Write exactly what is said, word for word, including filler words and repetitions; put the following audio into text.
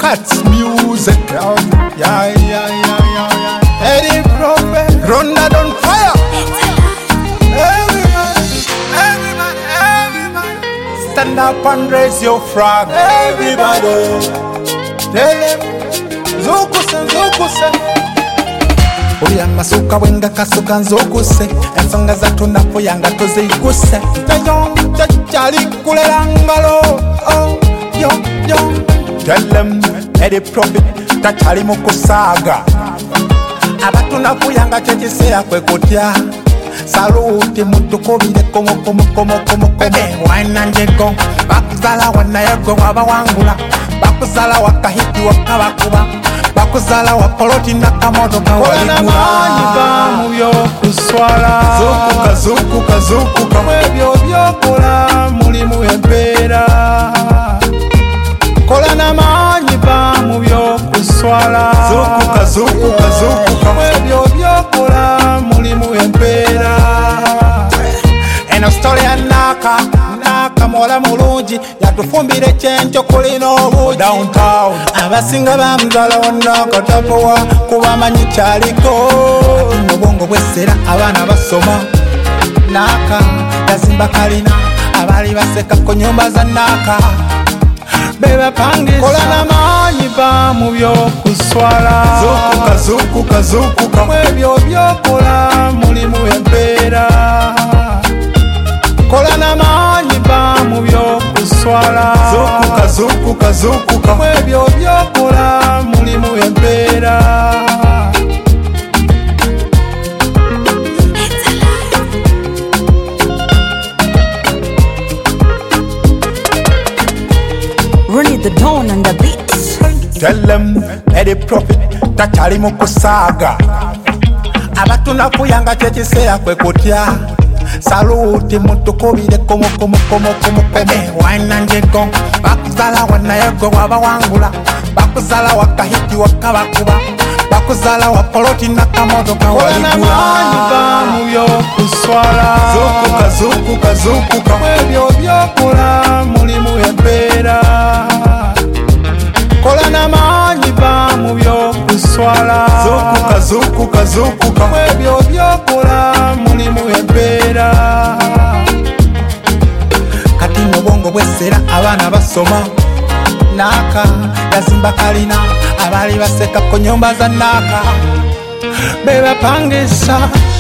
Hats music. Yeah, yeah, yeah, yeah, yeah. Eddie Prophet, Ronda on fire. Everybody, everybody, everybody, stand up and raise your flag. Everybody, tell them, Zokuse, Zokuse. Uli amasuka wenga kasuka nzokuse. Ensonga zatu napo yanga toziguse. Tayo, chachali kulela ngalo. Oh, yo, yo. Tell them, Eddie Prophet, tachali mukusaga. Abatu nakuyanga chechiseya kwe kutya. Saluti mutu kubile komo komo komo komo komo. Wana njego, bakuzala wana yego waba wangula. Bakuzala wakahiti wakabakuba. Bakuzala wapoloti nakamoto kawaligula. Kola na manyi bamu byo kuswala. Zukuka zukuka zukuka. Mwebyo byokola mulimu empeera. Kola na manyi bamu byo kuswala. Zukuka zukuka zukuka. Mwebyo byokola mulimu empeera. Eno story anaka naka mola mulungi yatufumbire kyenjo kulina obuji downtown. Abasinga bamuzala wannaka tapowa kubamanyi kyaliko. Ati obwongo bwessera abaana basoma. Naka yazimba kalina abali baseka ku nyumba za naka. Beba pangisa kola na manyi bamu byo kuswala. Zukuka zukuka zukuka. Mwebyo byokola mulimu empeera. Kola na manyi bamu byo kuswala. Zukuka zukuka zukuka. Mwebyo byokola mulimu empeera. Running the dawn on the beats. Tell them, Eddie Prophet, tachali mukusaga. Abatu nakuyanga chechiseya kwe kutya. Saluti mutu kubile komo komo komo komo komo. Wana njego, bakuzala wana yego waba wangula. Bakuzala wakahiti wakabakuba. Bakuzala wapoloti nakamoto kawaligula. Kola na manyi bamu byo kuswala. Zukuka zukuka zukuka. Mwebyo byokola mulimu empeera. Kola na manyi bamu byo kuswala. Zukuka zukuka zukuka. Mwebyo byokola mulimu empeera. Kati obwongo bwessera abaana basoma. Naka yazimba kalina abali baseka ku nyumba za naka. Beba pangisa